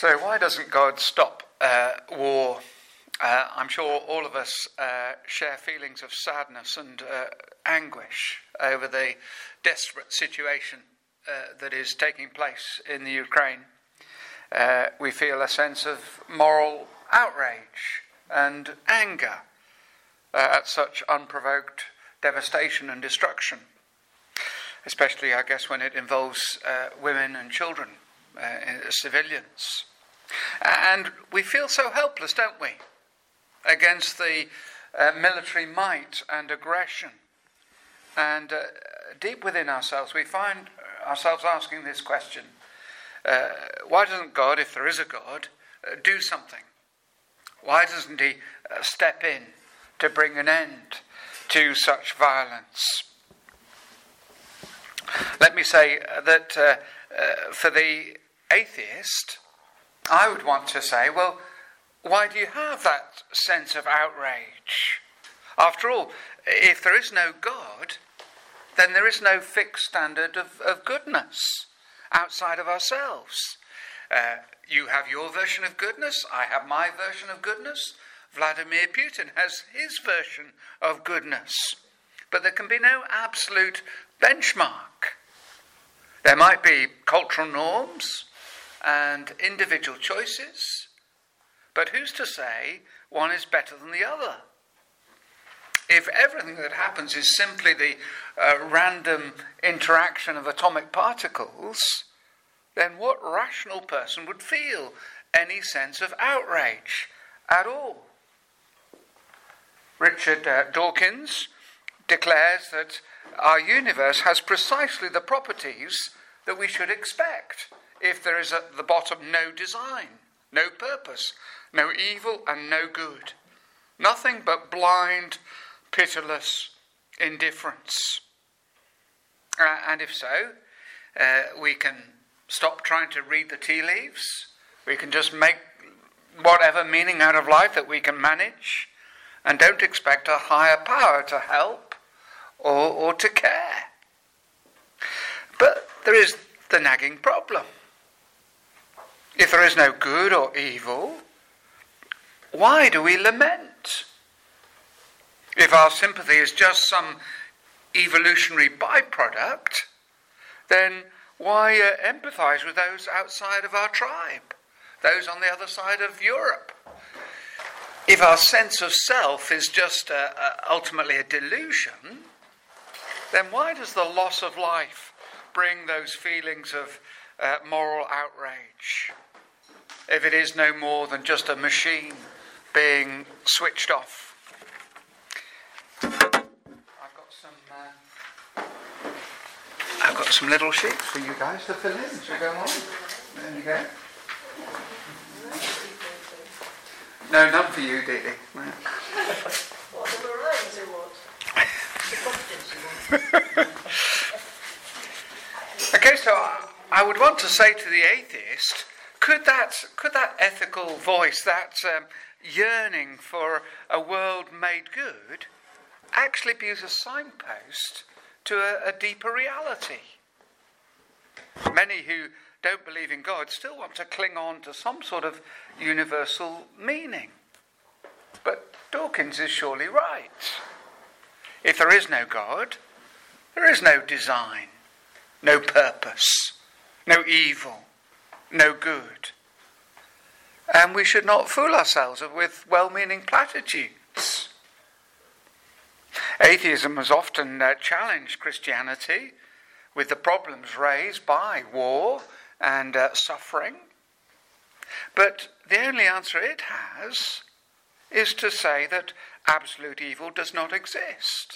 So why doesn't God stop war? I'm sure all of us share feelings of sadness and anguish over the desperate situation that is taking place in the Ukraine. We feel a sense of moral outrage and anger at such unprovoked devastation and destruction, especially, I guess, when it involves women and children, civilians. And we feel so helpless, don't we, against the military might and aggression. And deep within ourselves, we find ourselves asking this question: why doesn't God, if there is a God, do something? Why doesn't he step in to bring an end to such violence? Let me say that for the atheist, I would want to say, well, why do you have that sense of outrage? After all, if there is no God, then there is no fixed standard of goodness outside of ourselves. You have your version of goodness, I have my version of goodness, Vladimir Putin has his version of goodness. But there can be no absolute benchmark. There might be cultural norms and individual choices, but who's to say one is better than the other? If everything that happens is simply the random interaction of atomic particles, then what rational person would feel any sense of outrage at all? Richard Dawkins declares that our universe has precisely the properties that we should expect if there is at the bottom no design, no purpose, no evil and no good. Nothing but blind, pitiless indifference. And if so, we can stop trying to read the tea leaves. We can just make whatever meaning out of life that we can manage, and don't expect a higher power to help or to care. But there is the nagging problem. If there is no good or evil, why do we lament? If our sympathy is just some evolutionary byproduct, then why empathise with those outside of our tribe, those on the other side of Europe? If our sense of self is just ultimately a delusion, then why does the loss of life bring those feelings of moral outrage, if it is no more than just a machine being switched off? I've got some little sheets for you guys to fill in. Shall we go on? There you go. No, none for you, Dee Dee. No. What, the meringues or what? The confidence you want? Okay, so I would want to say to the atheist, could that ethical voice, that yearning for a world made good, actually be as a signpost to a deeper reality? Many who don't believe in God still want to cling on to some sort of universal meaning. But Dawkins is surely right. If there is no God, there is no design, no purpose, no evil, no good. And we should not fool ourselves with well-meaning platitudes. Atheism has often challenged Christianity with the problems raised by war and suffering. But the only answer it has is to say that absolute evil does not exist.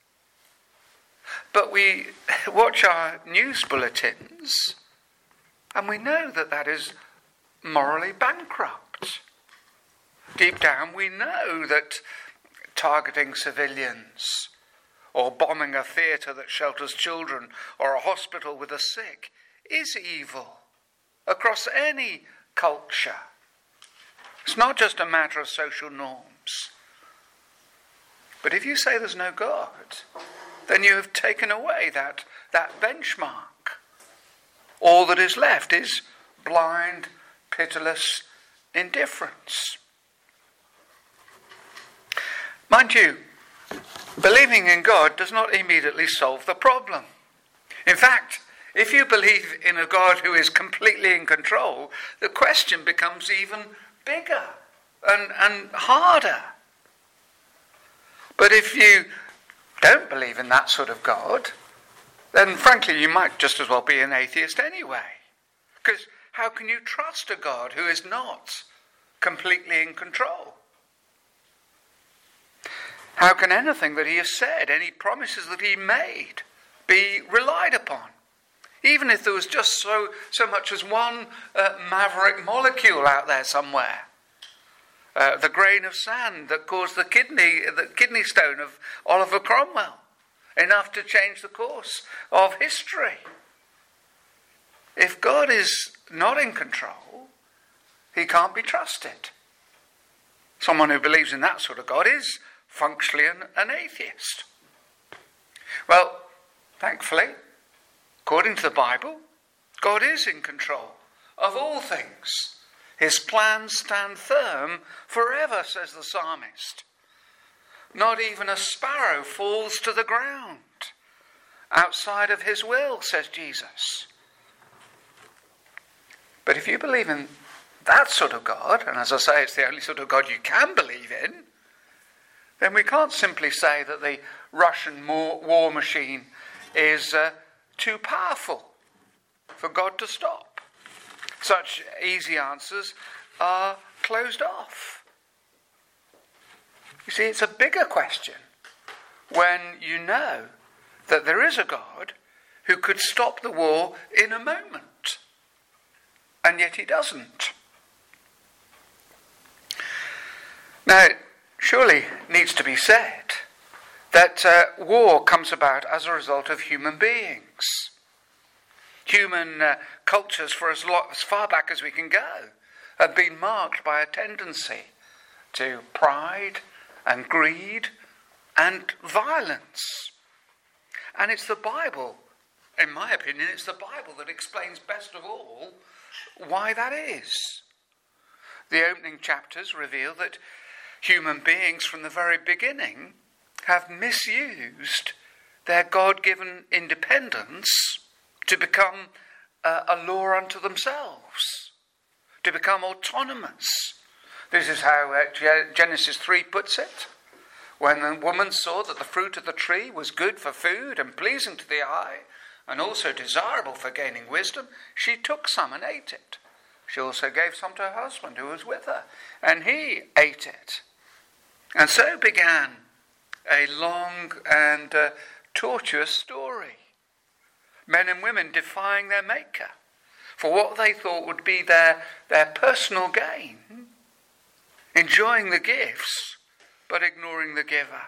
But we watch our news bulletins and we know that that is morally bankrupt. Deep down we know that targeting civilians or bombing a theatre that shelters children or a hospital with the sick is evil across any culture. It's not just a matter of social norms. But if you say there's no God, then you have taken away that benchmark. All that is left is blind, pitiless indifference. Mind you, believing in God does not immediately solve the problem. In fact, if you believe in a God who is completely in control, the question becomes even bigger and harder. But if you don't believe in that sort of God, then frankly you might just as well be an atheist anyway. Because how can you trust a God who is not completely in control? How can anything that he has said, any promises that he made, be relied upon? Even if there was just so much as one maverick molecule out there somewhere. The grain of sand that caused the kidney stone of Oliver Cromwell. Enough to change the course of history. If God is not in control, he can't be trusted. Someone who believes in that sort of God is functionally an atheist. Well, thankfully, according to the Bible, God is in control of all things. His plans stand firm forever, says the psalmist. Not even a sparrow falls to the ground outside of his will, says Jesus. But if you believe in that sort of God, and as I say, it's the only sort of God you can believe in, then we can't simply say that the Russian war machine is too powerful for God to stop. Such easy answers are closed off. You see, it's a bigger question when you know that there is a God who could stop the war in a moment, and yet he doesn't. Now, it surely needs to be said that war comes about as a result of human beings. Human cultures, for as far back as we can go, have been marked by a tendency to pride and greed and violence. And it's the Bible, in my opinion, it's the Bible that explains best of all why that is. The opening chapters reveal that human beings from the very beginning have misused their God-given independence to become a law unto themselves, to become autonomous. This is how Genesis 3 puts it. When the woman saw that the fruit of the tree was good for food and pleasing to the eye, and also desirable for gaining wisdom, she took some and ate it. She also gave some to her husband who was with her, and he ate it. And so began a long and tortuous story. Men and women defying their maker for what they thought would be their personal gain, enjoying the gifts but ignoring the giver.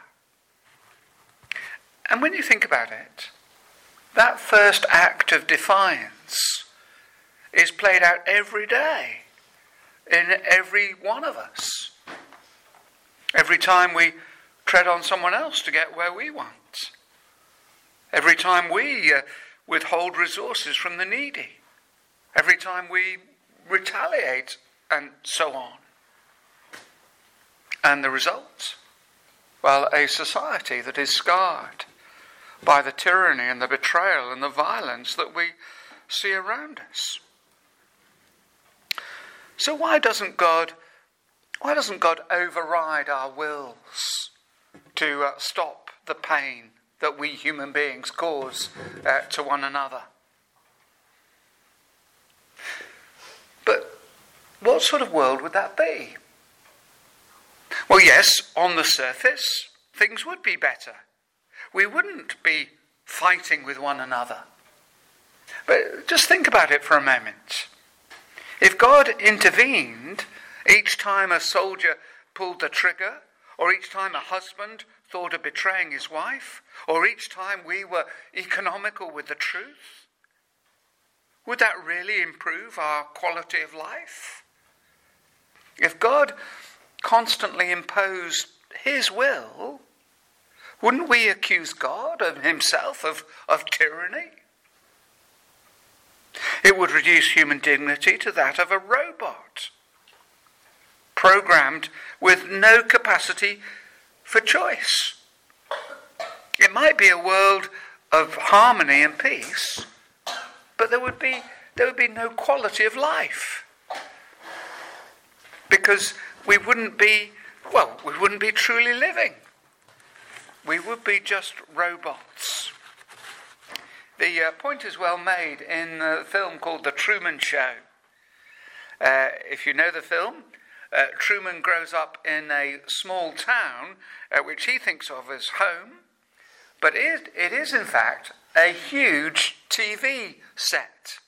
And when you think about it, that first act of defiance is played out every day in every one of us. Every time we tread on someone else to get where we want. Every time we withhold resources from the needy. Every time we retaliate, and so on. And the result? Well, a society that is scarred by the tyranny and the betrayal and the violence that we see around us. So why doesn't God override our wills to stop the pain that we human beings cause to one another? But what sort of world would that be? Well, yes, on the surface, things would be better. We wouldn't be fighting with one another. But just think about it for a moment. If God intervened each time a soldier pulled the trigger, or each time a husband thought of betraying his wife, or each time we were economical with the truth, would that really improve our quality of life? If God constantly imposed his will, wouldn't we accuse God of himself of tyranny? It would reduce human dignity to that of a robot, programmed with no capacity for choice. It might be a world of harmony and peace, but there would be no quality of life, because we wouldn't be truly living. We would be just robots. The point is well made in a film called The Truman Show. If you know the film, Truman grows up in a small town which he thinks of as home, but it is in fact a huge TV set.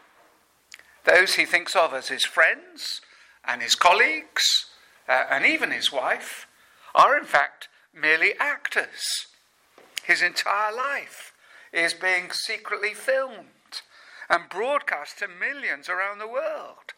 Those he thinks of as his friends and his colleagues and even his wife are in fact merely actors. His entire life is being secretly filmed and broadcast to millions around the world.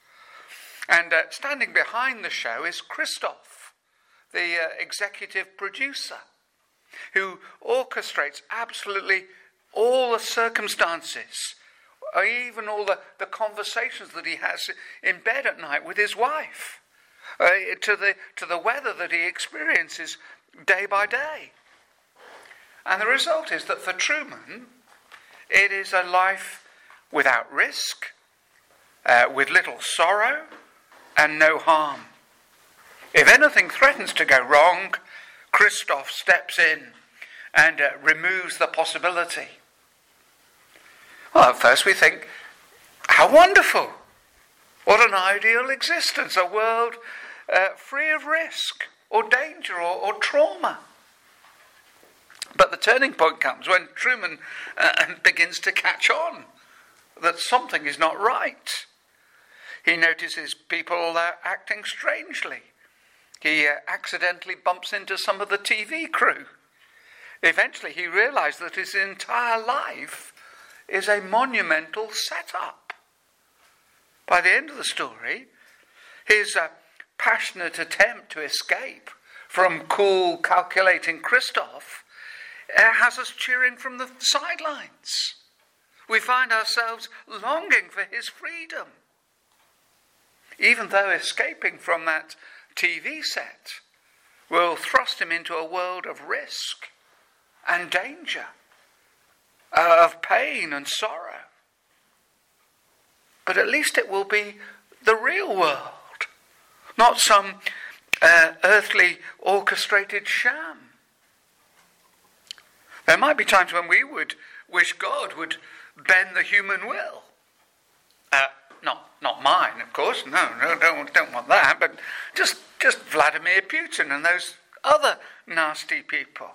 And standing behind the show is Christoph, the executive producer, who orchestrates absolutely all the circumstances, or even all the conversations that he has in bed at night with his wife, to the weather that he experiences day by day. And the result is that for Truman, it is a life without risk, with little sorrow and no harm. If anything threatens to go wrong, Christoph steps in and removes the possibility. Well, at first we think, how wonderful! What an ideal existence, a world free of risk or danger or trauma. But the turning point comes when Truman begins to catch on that something is not right. He notices people acting strangely. He accidentally bumps into some of the TV crew. Eventually he realizes that his entire life is a monumental setup. By the end of the story, his passionate attempt to escape from cool, calculating Christoph has us cheering from the sidelines. We find ourselves longing for his freedom. Even though escaping from that TV set will thrust him into a world of risk and danger, of pain and sorrow. But at least it will be the real world, not some earthly orchestrated sham. There might be times when we would wish God would bend the human will. Not mine, of course. No, don't want that. But just Vladimir Putin and those other nasty people.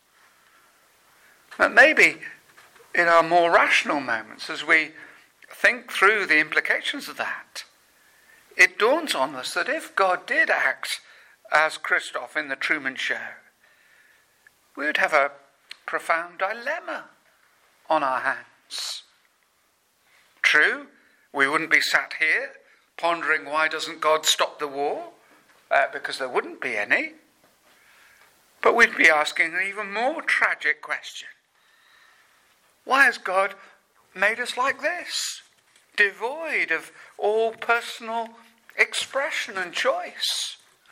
But maybe in our more rational moments, as we think through the implications of that, it dawns on us that if God did act as Christoph in the Truman Show, we would have a profound dilemma on our hands. True, we wouldn't be sat here pondering why doesn't God stop the war, because there wouldn't be any. But we'd be asking an even more tragic question. Why has God made us like this, devoid of all personal expression and choice?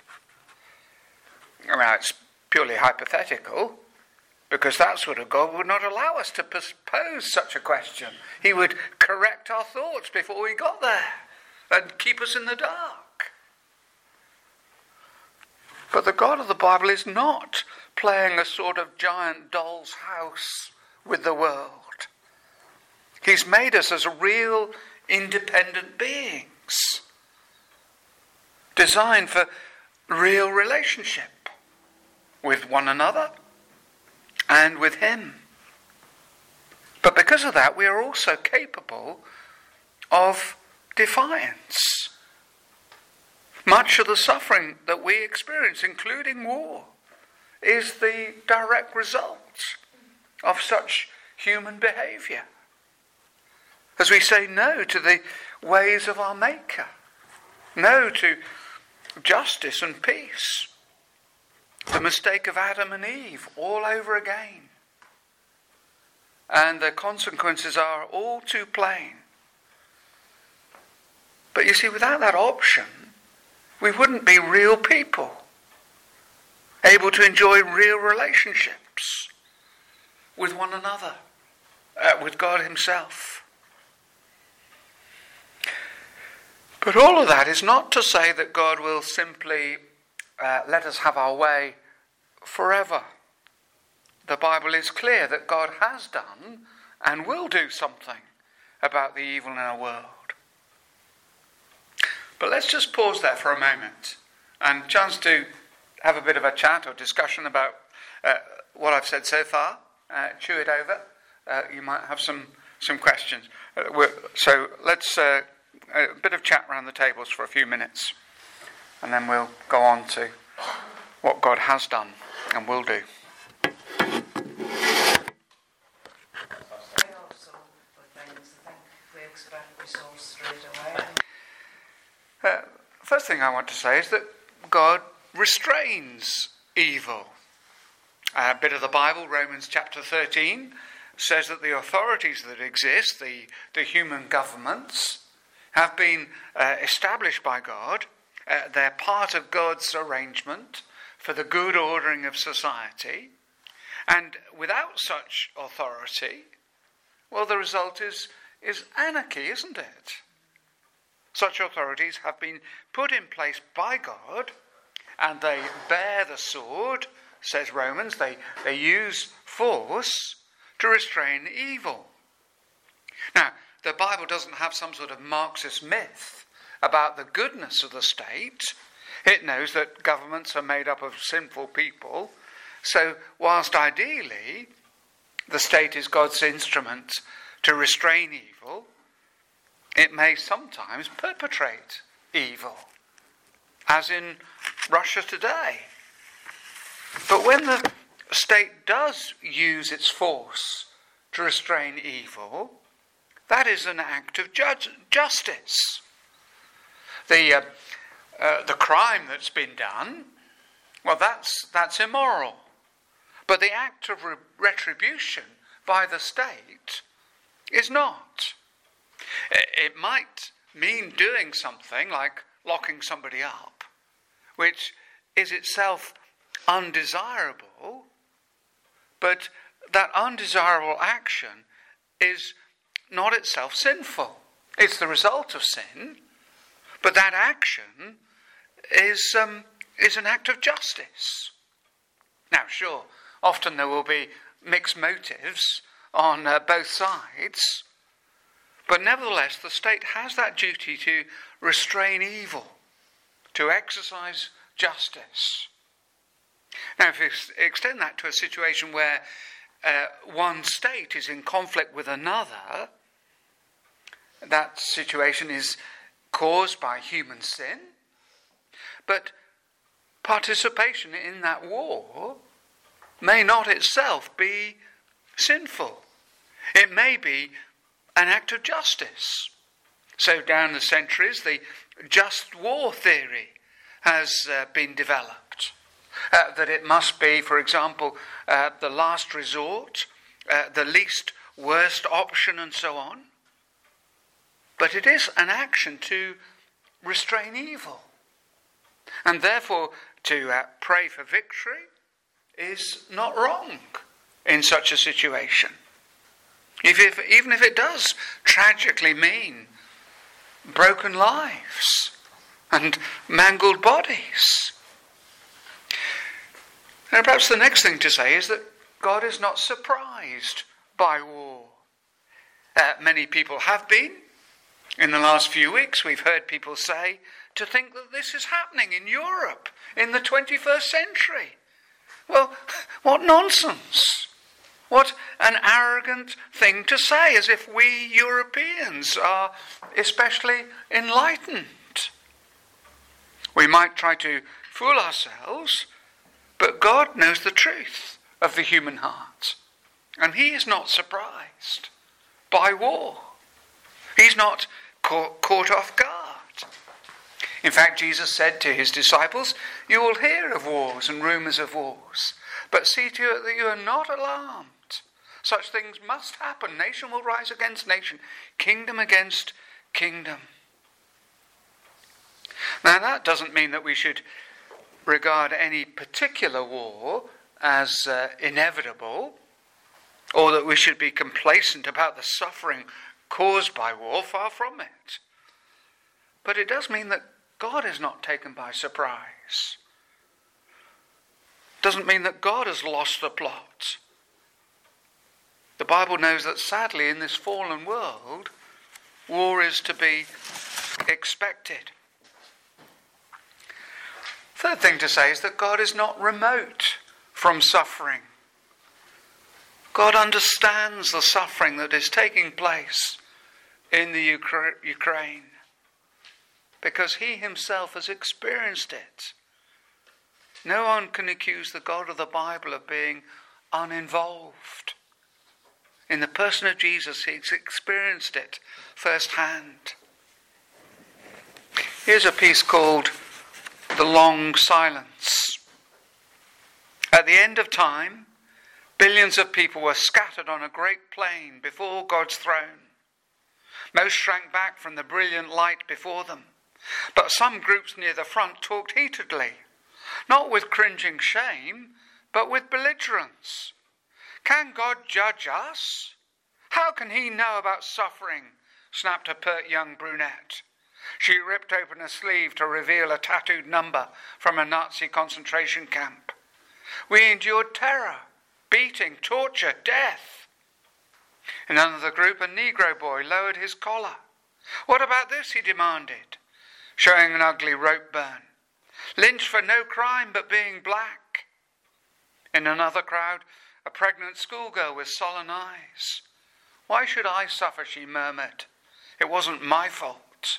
Now, it's purely hypothetical, because that sort of God would not allow us to pose such a question. He would correct our thoughts before we got there and keep us in the dark. But the God of the Bible is not playing a sort of giant doll's house with the world. He's made us as real independent beings, designed for real relationship with one another and with him. But because of that, we are also capable of defiance. Much of the suffering that we experience, including war, is the direct result of such human behaviour. As we say no to the ways of our Maker, no to justice and peace. The mistake of Adam and Eve all over again. And the consequences are all too plain. But you see, without that option, we wouldn't be real people, able to enjoy real relationships with one another, with God himself. But all of that is not to say that God will simply let us have our way forever. The Bible is clear that God has done and will do something about the evil in our world. But let's just pause there for a moment and chance to have a bit of a chat or discussion about what I've said so far. Chew it over. You might have some questions. So let's a bit of chat around the tables for a few minutes, and then we'll go on to what God has done and will do. First thing I want to say is that God restrains evil. A bit of the Bible, Romans chapter 13, says that the authorities that exist, the human governments, have been established by God. They're part of God's arrangement for the good ordering of society. And without such authority, well, the result is anarchy, isn't it? Such authorities have been put in place by God, and they bear the sword, says Romans. They use force to restrain evil. Now, the Bible doesn't have some sort of Marxist myth about the goodness of the state. It knows that governments are made up of sinful people. So, whilst ideally the state is God's instrument to restrain evil, it may sometimes perpetrate evil, as in Russia today. But when the state does use its force to restrain evil, that is an act of justice. The crime that's been done, well, that's immoral. But the act of retribution by the state is not. It might mean doing something like locking somebody up, which is itself undesirable, but that undesirable action is not itself sinful. It's the result of sin, but that action is an act of justice. Now, sure, often there will be mixed motives on both sides, but nevertheless, the state has that duty to restrain evil, to exercise justice. Now, if you extend that to a situation where one state is in conflict with another, that situation is caused by human sin, but participation in that war may not itself be sinful. It may be an act of justice. So down the centuries, the just war theory has been developed. That it must be, for example, the last resort, the least worst option, and so on. But it is an action to restrain evil. And therefore, to pray for victory is not wrong in such a situation. Even if it does tragically mean broken lives and mangled bodies. And perhaps the next thing to say is that God is not surprised by war. Many people have been. In the last few weeks, we've heard people say to think that this is happening in Europe in the 21st century. Well, what nonsense. What an arrogant thing to say, as if we Europeans are especially enlightened. We might try to fool ourselves, but God knows the truth of the human heart. And he is not surprised by war. He's not caught off guard. In fact, Jesus said to his disciples, "You will hear of wars and rumours of wars, but see to it that you are not alarmed. Such things must happen. Nation will rise against nation, kingdom against kingdom." Now, that doesn't mean that we should regard any particular war as inevitable, or that we should be complacent about the suffering caused by war. Far from it. But it does mean that God is not taken by surprise. It doesn't mean that God has lost the plot. The Bible knows that sadly in this fallen world, war is to be expected. Third thing to say is that God is not remote from suffering. God understands the suffering that is taking place in the Ukraine because he himself has experienced it. No one can accuse the God of the Bible of being uninvolved. In the person of Jesus, he's experienced it firsthand. Here's a piece called The Long Silence. At the end of time, billions of people were scattered on a great plain before God's throne. Most shrank back from the brilliant light before them, but some groups near the front talked heatedly, not with cringing shame, but with belligerence. Can God judge us? How can he know about suffering? Snapped a pert young brunette. She ripped open a sleeve to reveal a tattooed number from a Nazi concentration camp. We endured terror, beating, torture, death. In another group, a Negro boy lowered his collar. What about this, he demanded, showing an ugly rope burn. Lynched for no crime but being black. In another crowd, a pregnant schoolgirl with sullen eyes. Why should I suffer, she murmured. It wasn't my fault.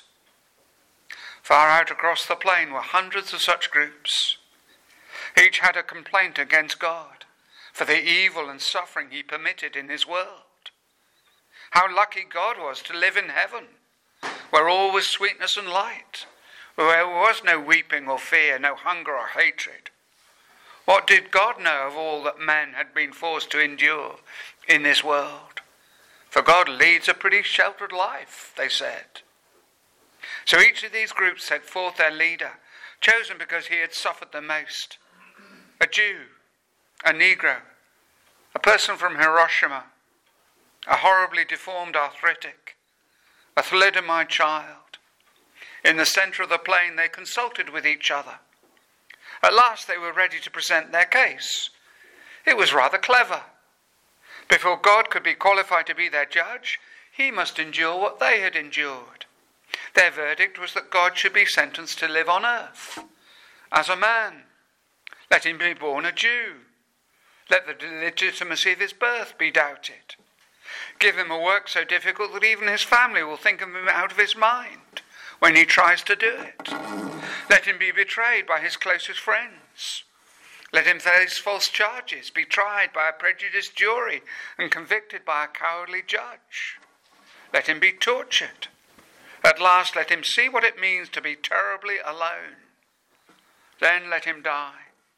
Far out across the plain were hundreds of such groups. Each had a complaint against God for the evil and suffering he permitted in his world. How lucky God was to live in heaven, where all was sweetness and light, where there was no weeping or fear, no hunger or hatred. What did God know of all that men had been forced to endure in this world? For God leads a pretty sheltered life, they said. So each of these groups set forth their leader, chosen because he had suffered the most. A Jew, a Negro, a person from Hiroshima, a horribly deformed arthritic, a thalidomide child. In the centre of the plain they consulted with each other. At last they were ready to present their case. It was rather clever. Before God could be qualified to be their judge, he must endure what they had endured. Their verdict was that God should be sentenced to live on earth as a man. Let him be born a Jew. Let the legitimacy of his birth be doubted. Give him a work so difficult that even his family will think of him out of his mind when he tries to do it. Let him be betrayed by his closest friends. Let him face false charges, be tried by a prejudiced jury and convicted by a cowardly judge. Let him be tortured. At last let him see what it means to be terribly alone. Then let him die.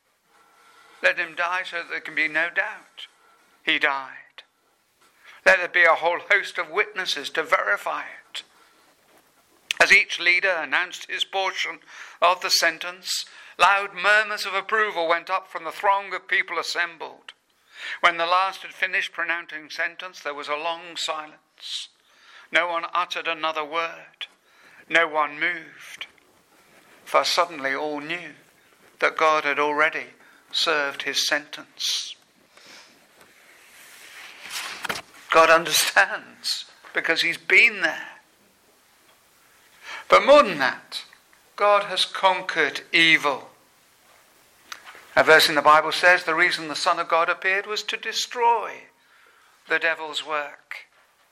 Let him die so that there can be no doubt. He died. Let there be a whole host of witnesses to verify it. As each leader announced his portion of the sentence, loud murmurs of approval went up from the throng of people assembled. When the last had finished pronouncing sentence, there was a long silence. No one uttered another word. No one moved. For suddenly all knew that God had already served his sentence. God understands because he's been there. But more than that, God has conquered evil. A verse in the Bible says the reason the Son of God appeared was to destroy the devil's work.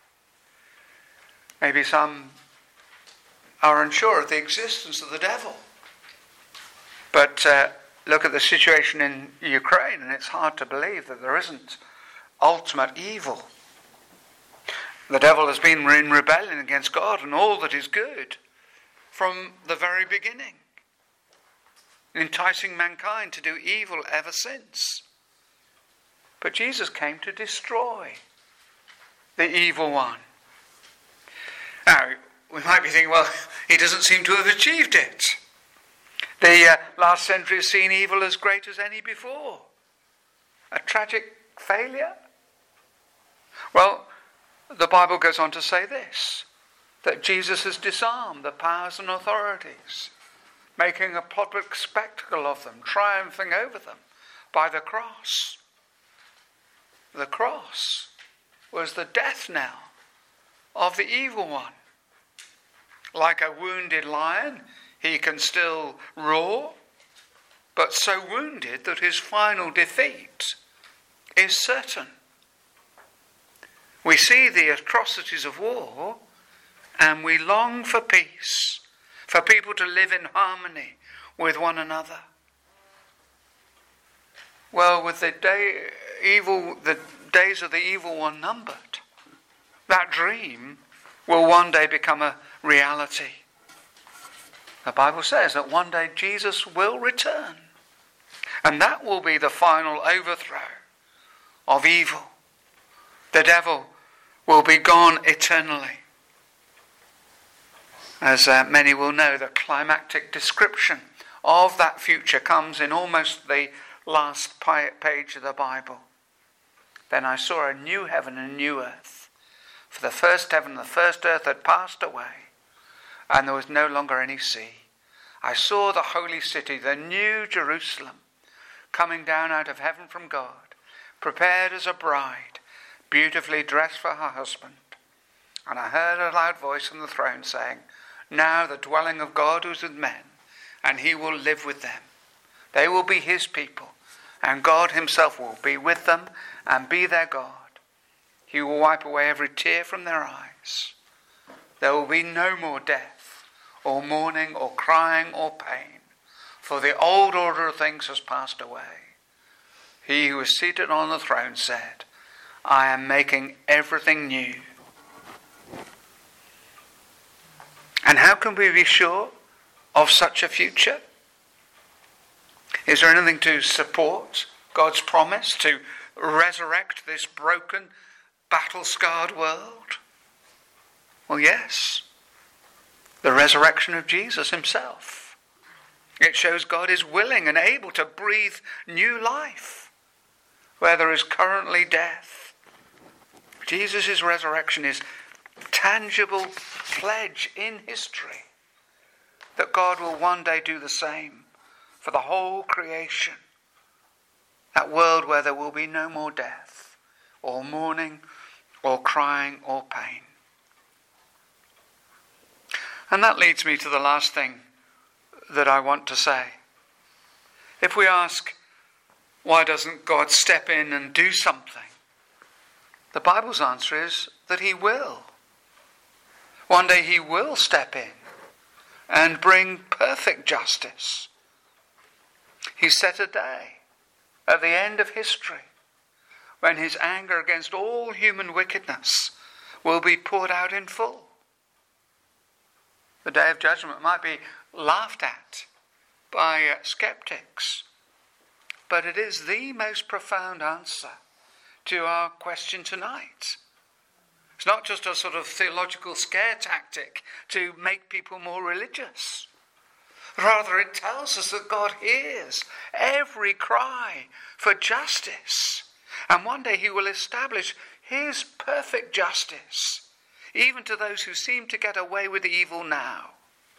Maybe some are unsure of the existence of the devil. But look at the situation in Ukraine, and it's hard to believe that there isn't ultimate evil. The devil has been in rebellion against God and all that is good from the very beginning, enticing mankind to do evil ever since. But Jesus came to destroy the evil one. Now, we might be thinking, well, he doesn't seem to have achieved it. The last century has seen evil as great as any before. A tragic failure? Well, the Bible goes on to say this, that Jesus has disarmed the powers and authorities, making a public spectacle of them, triumphing over them by the cross. The cross was the death knell of the evil one. Like a wounded lion, he can still roar, but so wounded that his final defeat is certain. We see the atrocities of war and we long for peace, for people to live in harmony with one another. Well, with the days of the evil one numbered, that dream will one day become a reality. The Bible says that one day Jesus will return, and that will be the final overthrow of evil. The devil will be gone eternally. As many will know, the climactic description of that future comes in almost the last page of the Bible. Then I saw a new heaven and a new earth. For the first heaven and the first earth had passed away, and there was no longer any sea. I saw the holy city, the new Jerusalem, coming down out of heaven from God, prepared as a bride, beautifully dressed for her husband. And I heard a loud voice from the throne saying, now the dwelling of God is with men, and he will live with them. They will be his people, and God himself will be with them and be their God. He will wipe away every tear from their eyes. There will be no more death, or mourning, or crying, or pain, for the old order of things has passed away. He who is seated on the throne said, I am making everything new. And how can we be sure of such a future? Is there anything to support God's promise to resurrect this broken, battle-scarred world? Well, yes. The resurrection of Jesus himself. It shows God is willing and able to breathe new life where there is currently death. Jesus' resurrection is tangible pledge in history that God will one day do the same for the whole creation. That world where there will be no more death, or mourning, or crying, or pain. And that leads me to the last thing that I want to say. If we ask, why doesn't God step in and do something? The Bible's answer is that he will. One day he will step in and bring perfect justice. He set a day at the end of history when his anger against all human wickedness will be poured out in full. The day of judgment might be laughed at by skeptics, but it is the most profound answer to our question tonight. It's not just a sort of theological scare tactic to make people more religious. Rather, it tells us that God hears every cry for justice. And one day he will establish his perfect justice, even to those who seem to get away with evil now.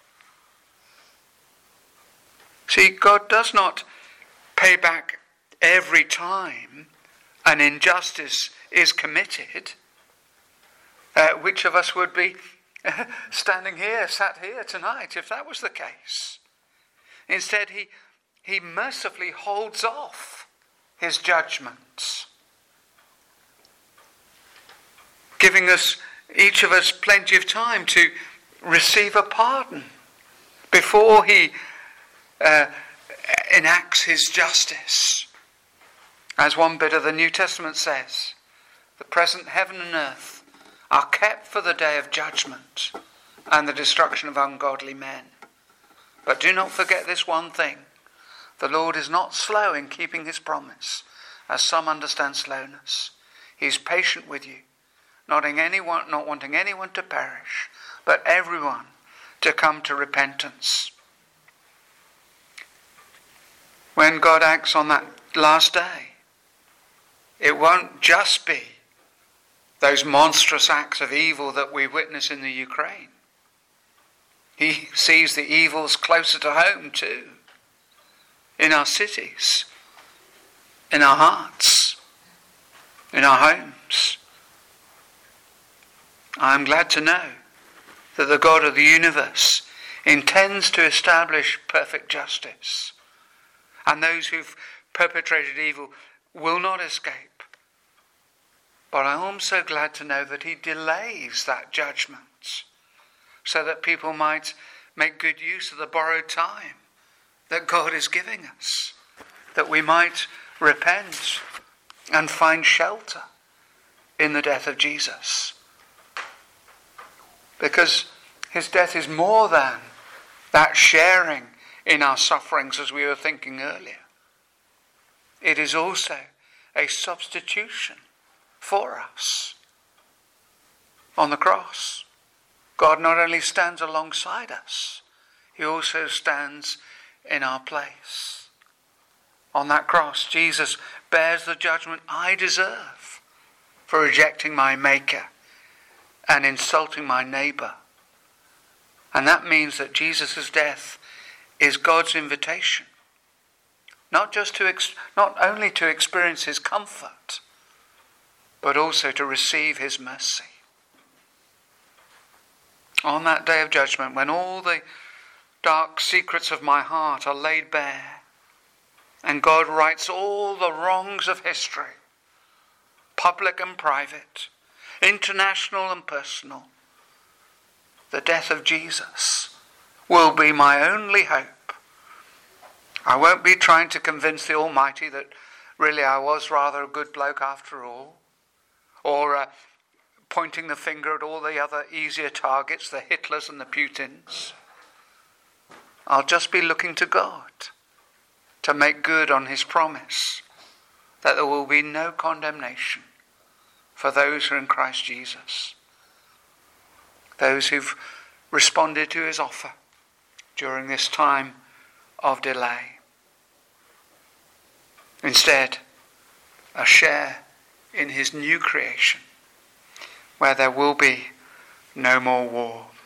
See, God does not pay back every time an injustice is committed. Which of us would be sat here tonight if that was the case? Instead, he mercifully holds off his judgments, giving each of us plenty of time to receive a pardon before he enacts his justice. As one bit of the New Testament says, the present heaven and earth are kept for the day of judgment and the destruction of ungodly men. But do not forget this one thing. The Lord is not slow in keeping his promise, as some understand slowness. He is patient with you, not wanting anyone to perish, but everyone to come to repentance. when God acts on that last day, it won't just be those monstrous acts of evil that we witness in the Ukraine. He sees the evils closer to home too, in our cities, in our hearts, in our homes. I am glad to know that the God of the universe intends to establish perfect justice, and those who've perpetrated evil will not escape. But I'm also glad to know that he delays that judgment so that people might make good use of the borrowed time that God is giving us, that we might repent and find shelter in the death of Jesus. Because his death is more than that sharing in our sufferings, as we were thinking earlier. It is also a substitution for us. On the cross, God not only stands alongside us, he also stands in our place. On that cross, Jesus bears the judgment I deserve for rejecting my Maker and insulting my neighbour. And that means that Jesus' death is God's invitation, not only to experience his comfort, but also to receive his mercy. On that day of judgment, when all the dark secrets of my heart are laid bare, and God rights all the wrongs of history, public and private, international and personal, the death of Jesus will be my only hope. I won't be trying to convince the Almighty that really I was rather a good bloke after all, or pointing the finger at all the other easier targets, the Hitlers and the Putins. I'll just be looking to God to make good on his promise that there will be no condemnation for those who are in Christ Jesus, those who've responded to his offer during this time of delay. Instead, a share in his new creation, where there will be no more war.